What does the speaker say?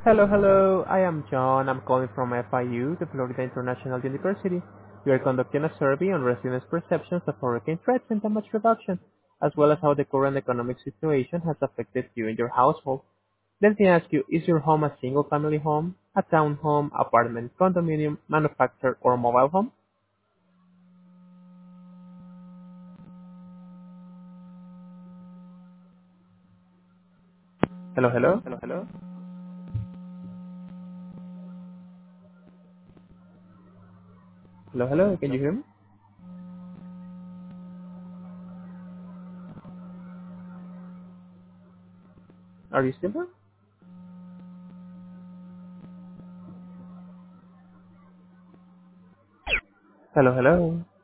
Hello, hello. I am John. I'm calling from FIU, the Florida International University. We are conducting a survey on residents' perceptions of hurricane threats and damage reduction, as well as how the current economic situation has affected you and your household. Let me ask you, is your home a single-family home, a townhome, apartment, condominium, manufactured, or mobile home? Hello, hello. Hello, hello. Hello, hello. Can Hello. you hear me? Are you still there? Hello, hello.